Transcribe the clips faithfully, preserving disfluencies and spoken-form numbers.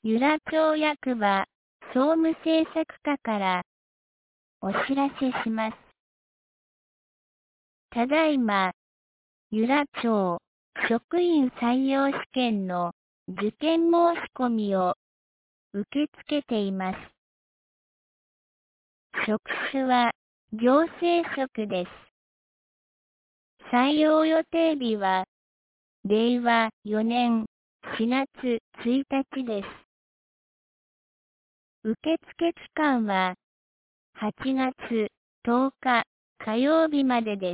由良町役場総務政策課からお知らせします。ただいま、由良町職員採用試験の受験申し込みを受け付けています。職種は行政職です。採用予定日はれいわよねんしがつついたちです。受付期間ははちがつとおか火曜日までです。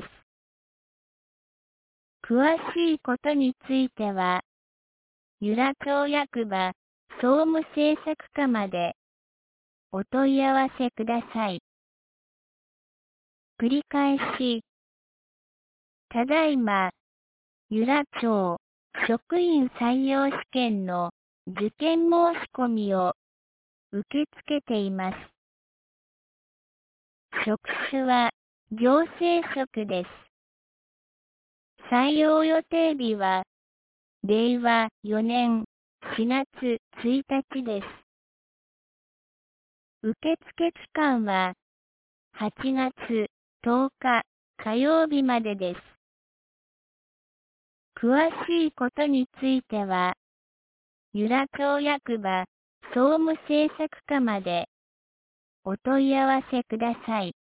詳しいことについては、由良町役場総務政策課までお問い合わせください。繰り返し、ただいま、由良町職員採用試験の受験申し込みを受け付けています。職種は行政職です。採用予定日はれいわよねんしがつついたちです。受付期間ははちがつとおか火曜日までです。詳しいことについては、由良町役場総務政策課までお問い合わせください。